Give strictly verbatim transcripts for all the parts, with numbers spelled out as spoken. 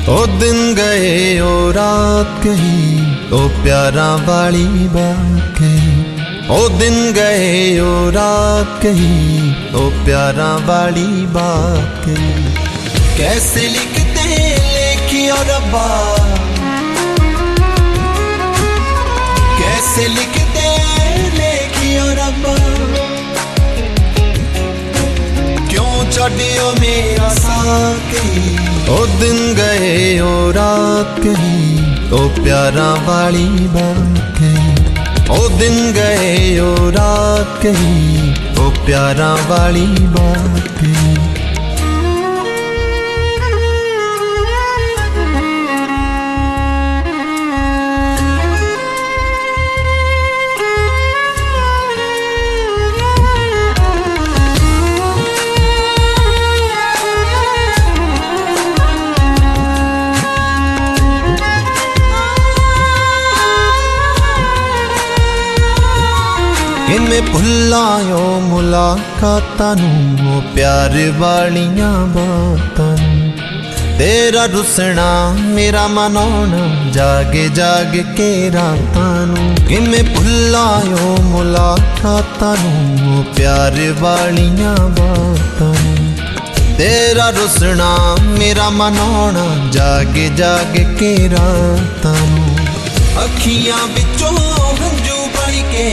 ओ दिन गए ओ रात कही, ओ प्यारा वाली बात कही। ओ दिन गए ओ रात कही, ओ प्यारा वाली बात कही। कैसे लिखते लेखियो रब्बा, कैसे लिखते लेखियो रब्बा। क्यों छड्डियो मेरा साथ कही। ओ दिन गए ओ रात कही, ओ प्यारा वाली बात कही। ओ दिन गए ओ रात कही, ओ प्यारा वाली बात कही। किमें भुलायो मुलाकातां नूं, ओ प्यार वालियां बातां नूं। तेरा रुसना मेरा मनाउणा, जागे जाग के रातां नूं। किमें भुलायो मुलाकातां नूं, ओ प्यार वालियां बातां नूं। तेरा रुसना मेरा मनाउणा, जागे जाग के रातां नूं। अखियां विचों हंझू बह के,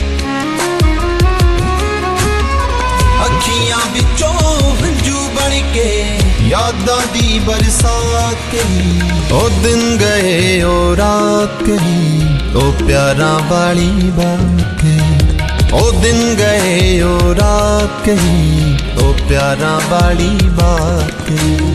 अखियां विचों हंझू बन के, यादां दी बरसात कही। ओ दिन गए ओ रात कही, ओ प्यारा वाली बात कही। ओ दिन गए ओ रात कही, ओ प्यारा वाली बात कही।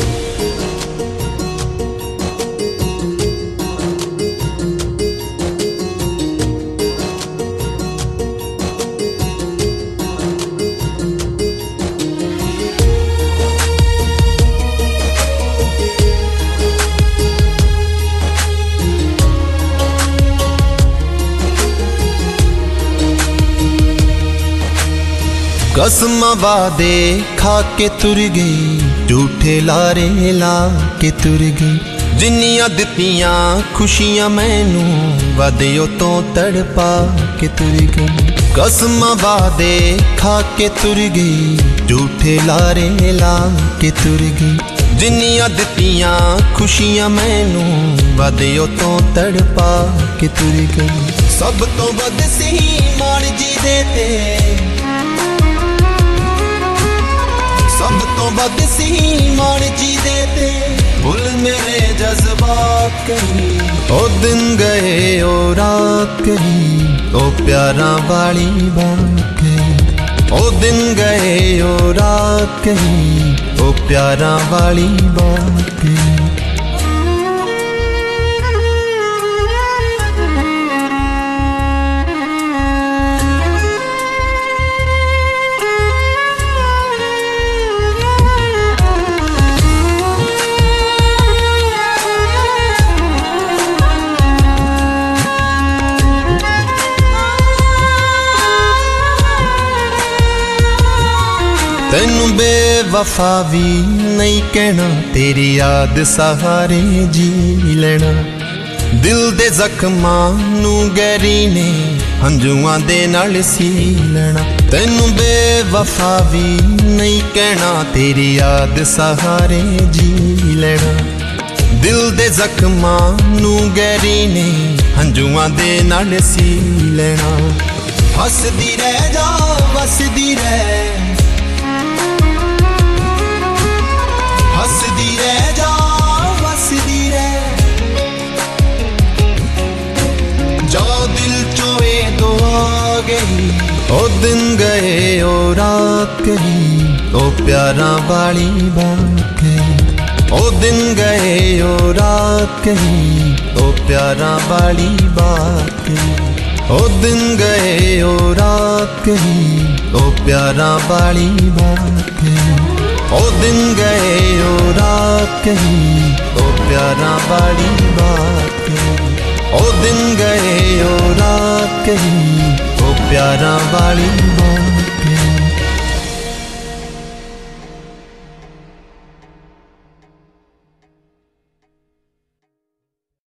कसम वादे खा के तुर गई, झूठे लारे ला के तुर गई। जिन्नियां दित्तियां खुशियां मैनू, वादियों तो तड़पा के तुर गई। कसम वादे खा के तुर गई, झूठे लारे ला के तुर गई। जिन्नियां दित्तियां खुशियां मैनू, वादियों तो तड़पा के तुर गई। सब तो वध सी मान जी देते, सब तो वध सी मान जी देते, भूल मेरे जज्बात कही। ओ दिन गए ओ रात कही, ओ प्यारा वाली बात कही। ओ दिन गए ओ रात कही, ओ प्यारा वाली बात कही। तैनू बेवफा भी नहीं कहना, तेरी याद सहारे जी लेना। दिल दे जख्मां नू गहरी ने, हंझुआं दे नाल सी लेना। तैनू बेवफा भी नहीं कहना, तेरी याद सहारे जी लेना। दिल दे जख्मां नू गहरी ने, हंझुआं दे नाल सी लेना। हसदी रह जा वसदी रह, हसदी रह जा वसदी रह। जो दिल चोए दुआ गई, ओ दिन गए ओ रात कही, ओ प्यारा वाली बात कही। ओ दिन गए ओ रात कही, ओ प्यारा वाली बात कही। ओ दिन गए ओ रात कही, ओ प्यारा वाली बात कही। ओ दिन गए ओ रात कही, ओ प्यारा वाली बात कही। ओ दिन गए ओ रात कही, ओ प्यारा वाली बात।